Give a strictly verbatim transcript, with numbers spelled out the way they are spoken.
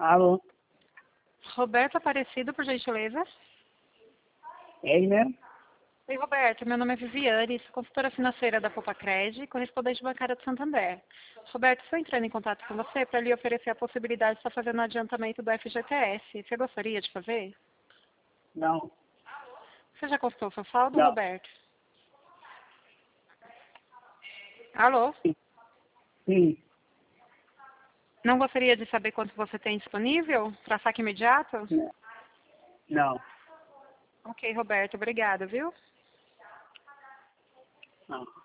Alô? Roberto Aparecido, por gentileza. É ele mesmo? Oi, Roberto. Meu nome é Viviane, sou consultora financeira da Popacred e correspondente bancária do Santander. Roberto, estou entrando em contato com você para lhe oferecer a possibilidade de estar fazendo o adiantamento do F G T S. Você gostaria de fazer? Não. Você já consultou o seu saldo, Não. Roberto? Alô? Sim. Não gostaria de saber quanto você tem disponível para saque imediato? Não. Ok, Roberto. Obrigada, viu? Não.